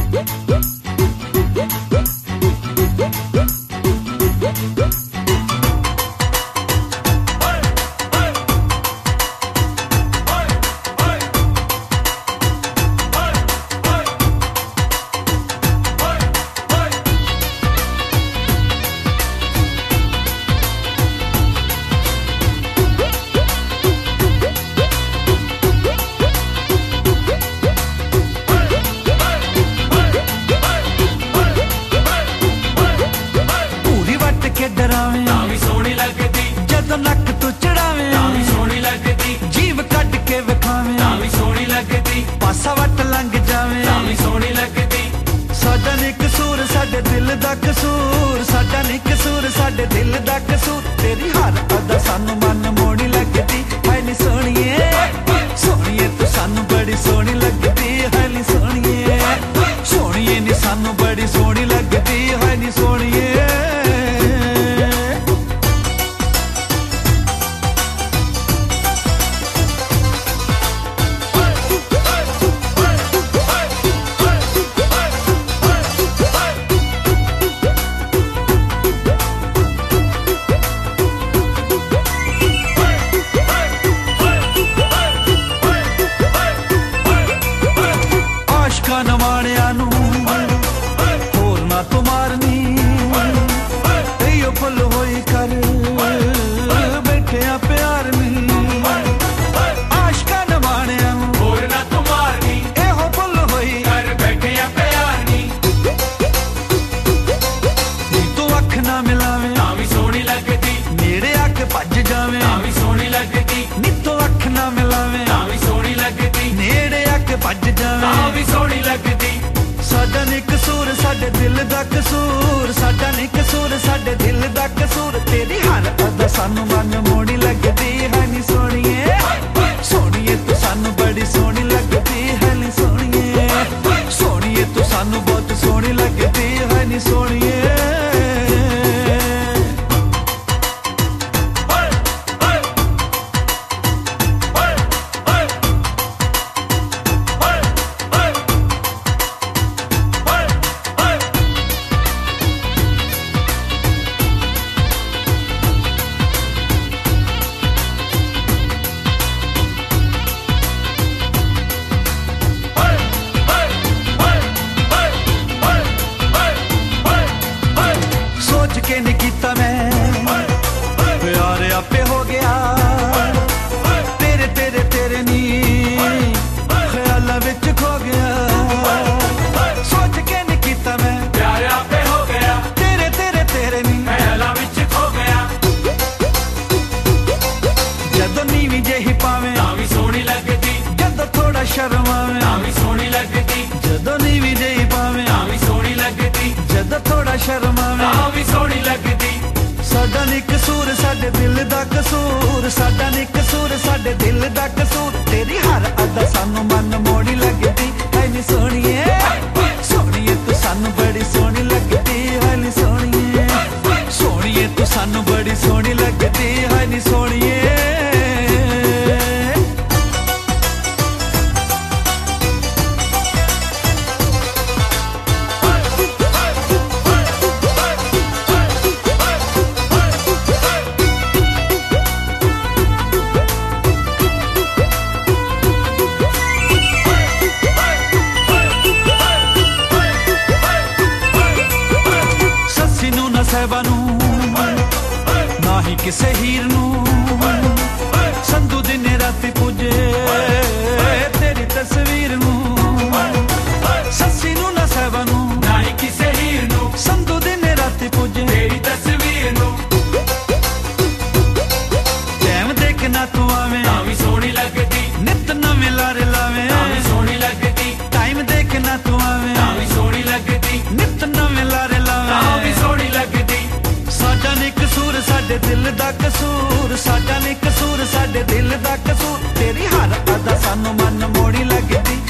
नक तू चढ़ावे सोहनी लगदी, जीव कट के विखावे सोहनी लगदी, पासा वट लंघ जावे सोहनी लगदी। साडा नी कसूर साडे दिल दा कसूर, साडा नी कसूर साडे दिल दा कसूर, तेरी हर अदा सानू मन मोहनी लगदी। है नी सोहणिए सोहणिए तू सानू बड़ी सोहनी लगदी, है नी सोहणिए सोहणिए नी सानू बड़ी सोहनी लगदी, है नी सोहणिए। नवाणिया नू होर ना तू मारनी, इयो फुल होई कर बैठिया प्यार नी। आशका नवाणिया नू होर ना तू मारनी, इहो फुल होई कर बैठिया प्यार नी। नी तू अख ना मिलावे तां सोहनी लगदी, नेड़े आके भज जावे तां सोहनी लगदी। नी तू अख ना मिलावे तां सोहनी लगदी, नेड़े आके भज जावे तां सोहनी लगदी। साडा नी कसूर साडे दिल दा कसूर, साडा नी कसूर साडे दिल दा कसूर, तेरी हर अदा सानू मन मोहनी लगदी। है नी सोहणिए सोहणिए तू सानू बड़ी सोहनी लगदी, है नी सोहणिए सोहणिए तू सानू बहुत सोहनी लगदी, है नी सोहणिए। के नहीं कीता मैं प्यार आपे हो गया, तेरे तेरे तेरे नी ख्यालां विच खो गया। सोच के नहीं कीता मैं प्यार आपे हो गया, तेरे तेरे तेरे नी ख्यालां विच खो गया। जदों नीवी जेही पावे तां वी सोहनी लगदी, जदों थोड़ा शर्म आवे तां वी सोहनी लगदी। जदों नीवी जेही पावे तां वी सोहनी लगदी, जदों थोड़ा शर्म आवे तां वी सोहनी लगदी। साडा नी कसूर साडे दिल दा कसूर, साडा नी कसूर साडे दिल दा कसूर, तेरी हर अदा सानू मन मोहनी लगदी। है नी सोहणिए सोहणिए तू सानू बड़ी सोहनी लगदी, है नी सोहणिए सोहणिए तू सानू बड़ी सोहनी लगदी, है नी सोहणिए। सहबा नू ना ही किसे हीर नू, संधू दिन राती पुजे तेरी तस्वीर नू। सस्सी नू ना सहबा नू ना ही किसे हीर नू, संधू दिन राती पुजे तेरी तस्वीर नू। टैम देखना तू आवे तां वी सोहनी लगदी, नित नवें लारे लावे तां वी सोहनी लगदी। टाइम देखना तू आवे तां वी सोहनी लगदी, नित नवें लारे लावे तां वी सोहनी लगदी। साडा नी कसूर साडे दिल दा कसूर, साडा नी कसूर साडे दिल दा कसूर, तेरी हर अदा सानू मन मोहनी लगदी।